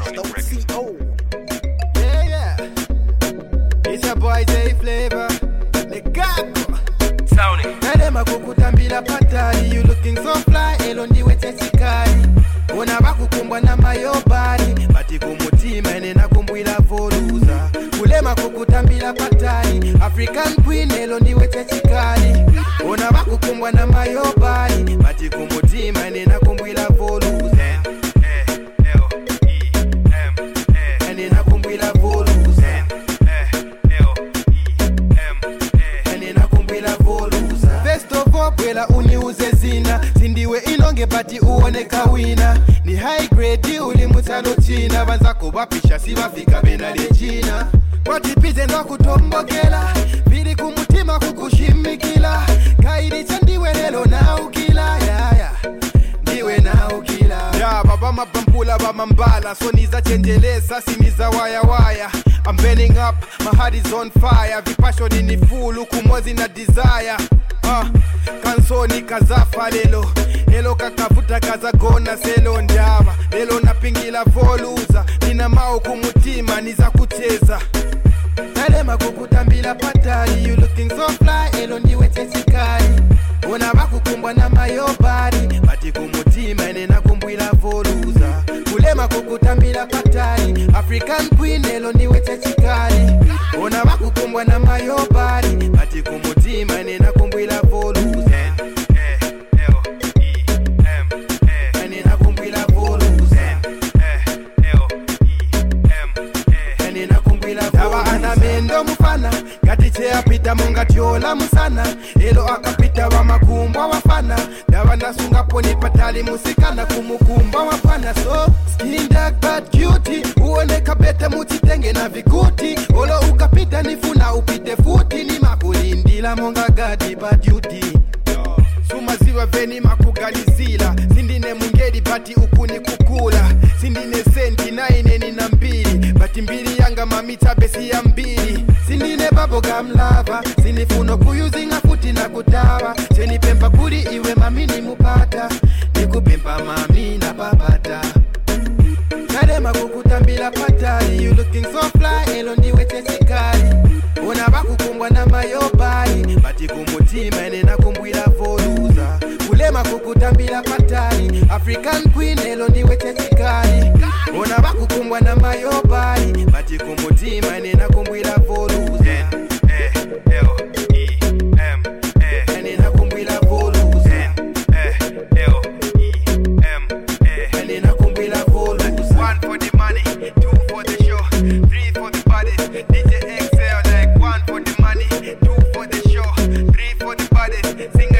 CO. Yeah. It's your boy J Flavor. The Gago. Tony. Nadema kukutambila patali. You looking so fly. Elo ndiwe tesikali. Ona bakukumbwa na mayobari. Bati kumutima ene nakumbwila voluza. Kulema kukutambila patali. African queen elo ndiwe tesikali. Ona bakukumbwa na mayobari. Bati kumutima ene nakumbwila voluza. Bwela uniuze zina sindiwe inonge bati uoneka wina ni high grade uli mutalo china banzako bapisha sibafika bena lejina kwatipize ndo kutombokela bili kumutima kukushimikila kairi chandiwe lelo na ukila ndiwe na ukila baba mapampula bamambala so niza chenjeleza siniza waya waya I'm burning up, my heart is on fire vipasho nini full kumozi na desire kansoni kazafa lelo elo kakavuta kazagona selo ndaba lelo napingila voluza nina mao kumutima niza kucheza nalema kukutambila patali you looking so fly elo ndiwe tesikali ona bakukumbwa na mayobari bati kumutima ene nakumbwila voluza kulema kukutambila patali African queen elo ndiwe tesikali ona bakukumbwa na mayobari bati kumutima ene nakumbwila voluza Mendo mufana gatiche apita munga tiola musana elo akapita wa makumbwa wafana dawa nasunga poni patali musikana kumukumbwa wafana so skin dark but cutie uone kabete mutitenge na vikuti olo ukapita nifuna upite futi ni makulindila munga gadi but duty sumaziwa veni makugalizila sindine mungedi bati ukuni kukula sindine senti naineni na mbili bati mbili yanga mamita besi ya mbili sindine bubblegum lava sinifuno kuyuzinga futi na kutawa senipempa kuri iwe mamini mupata nikupempa mami na babata nadema kukutambila patali you looking so fly elo ndiwe tesikali ona bakukumbwa na mayobari bati kumutima ene nakumbwila voluza kulema kukutambila patali African queen elo ndiwe tesikali ona bakukumbwa na mayobari bati kumutima ene nakumbwila voluza ene nakumbwila voluza ene nakumbwila voluza 1 for the money 2 for the show 3 for the body DJ Excel like 1 for the money 2 for the show 3 for the body sing